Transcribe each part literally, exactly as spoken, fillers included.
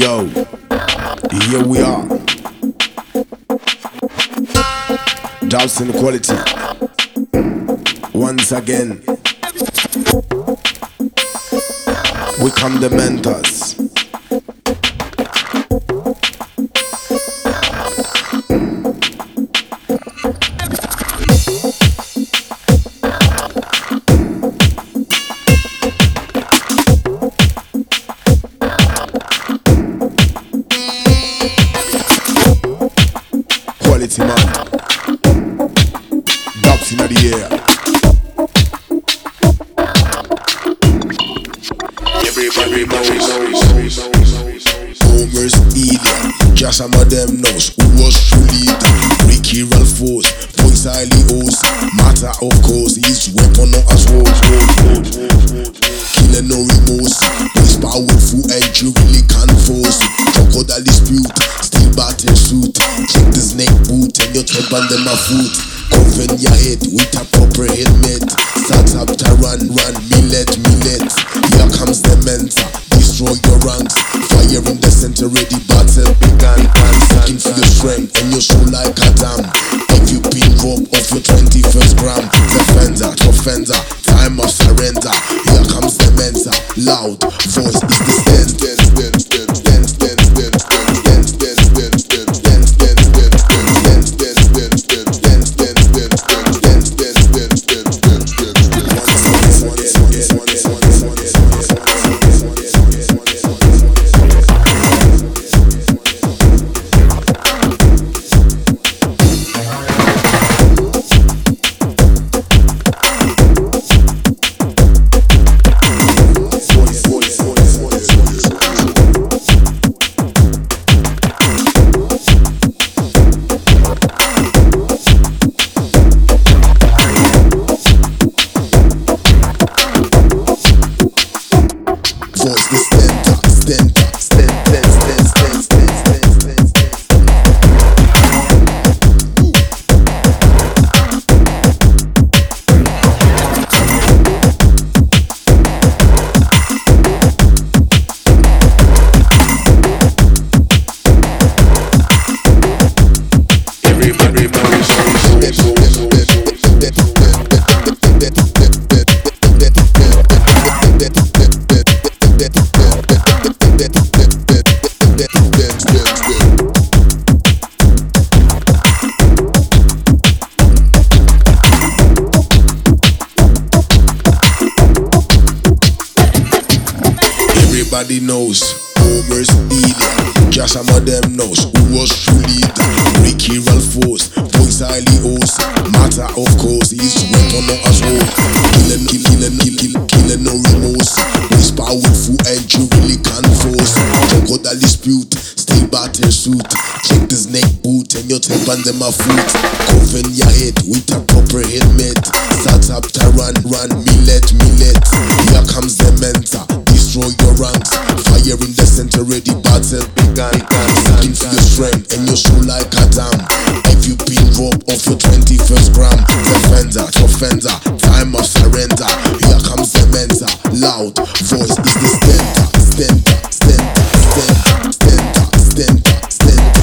Yo, here we are. Dobson quality. Once again, we come the mentors. Quality man, Dobson in the air. Everybody knows Homer's Eden, just some of them knows who was truly the Ricky Ralphos, voice highly host. Matter of course, his weapon not as woes. Killing no remorse, he's powerful and you really can't force. Crocodile dispute, still battle suit. Check the snake boot and your top and then my foot. Cover your head with a proper helmet. Start up to run, run, millet, millet. Here comes the mentor, destroy your ranks. Fire in the center, ready, battle began. Looking for your strength and your soul like a dam. If you pin rope off your twenty-first gram. Defender, offender, time of surrender. Here comes the mentor, loud voice is the stand, stand, stand, stand, stand, stand, stand, stand, stand, stand, stand, stand, stand, stand, stand, stand, stand, stand, stand. Everybody knows Homer's Eden, just some of them knows who was truly the Ricky Ralphos, voice highly host. Matter of course, his weapon not as woes. Killing, kill, killing, kill, kill, killing no remorse. He's powerful and you really can't force. Crocodile dispute, still battle suit. Check the snake boot and your tape and them a foot. Cover your head with a proper helmet. Start up to run, run, millet, millet. Here comes the mentor, destroy your ranks. Fire in the center, ready, battle began. Looking for your strength and your soul like a dam. If you pin rope off your twenty-first gram. Defender, offender, time of surrender. Here comes the mentor, loud voice is the stand-up, stand-up, stand-up, stand-up, stand-up, stand-up, stand-up.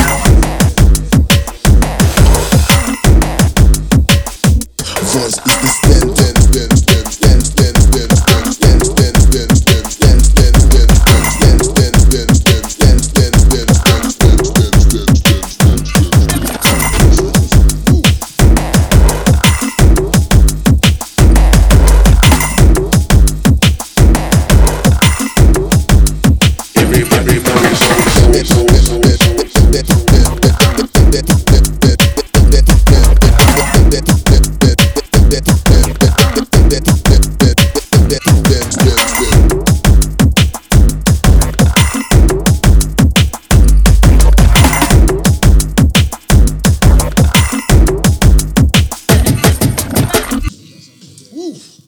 Voice is the